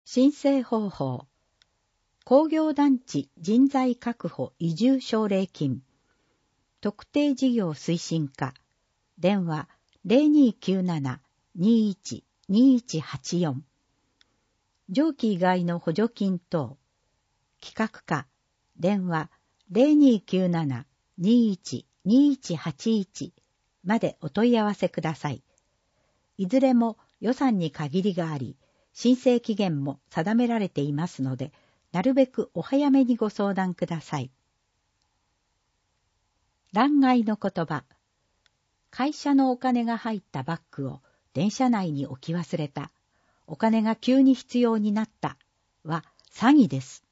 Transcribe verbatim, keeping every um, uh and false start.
申請方法。工業団地人材確保移住奨励金。特定事業推進課。電話 ゼロにきゅうなな にいち にいちはちよん。上記以外の補助金等。企画課。電話 ゼロにきゅうなな にいち にいちはちいち までお問い合わせください。いずれも予算に限りがあり、申請期限も定められていますので、なるべくお早めにご相談ください。欄外の言葉。会社のお金が入ったバッグを電車内に置き忘れた。お金が急に必要になったは詐欺です。